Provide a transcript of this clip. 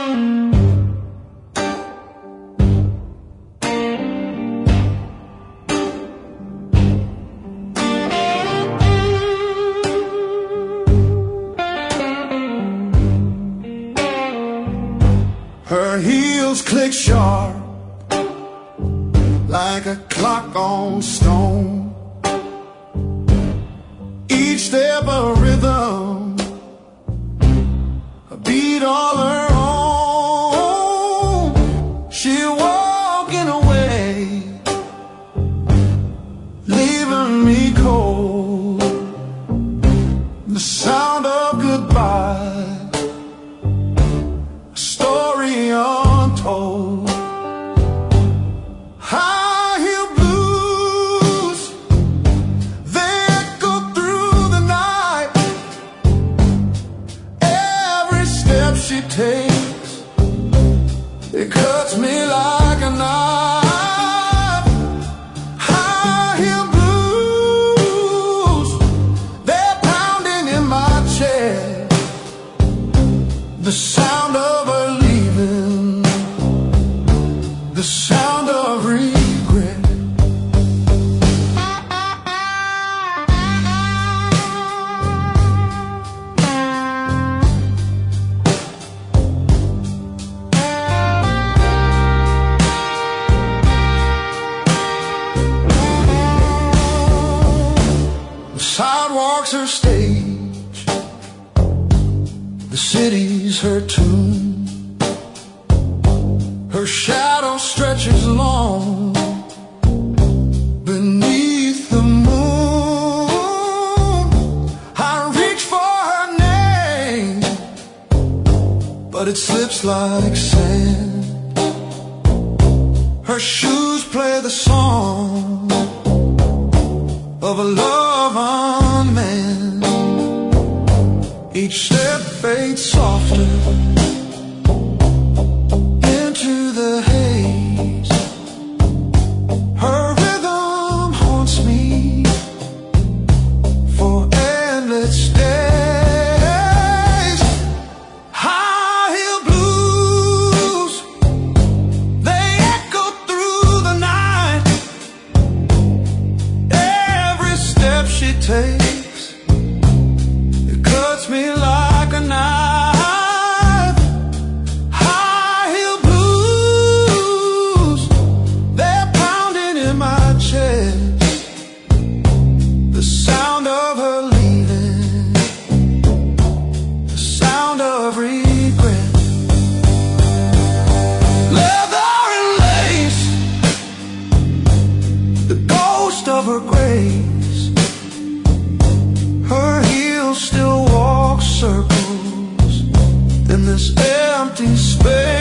Her heels click sharp like a clock on stone. Each step a rhythm, a beat all her own. She walking away, leaving me cold. The sound of goodbye, untold. High heel blues, they echo through the night. Every step she takes, it cuts me like a knife. High heel blues, they're pounding in my chest. The sound of her leaving, the sound of regret. The sidewalk's her stage, the city's her tune. Her shadow stretches long beneath the moon. I reach for her name, but it slips like sand. Her shoes play the song of a love unmanned. Each step fades softer into the haze. Her rhythm haunts me for endless days. High heel blues, they echo through the night. Every step she takes, it cuts me like a knife. The sound of her leaving, the sound of regret. Leather and lace, the ghost of her grace. Her heels still walk circles in this empty space.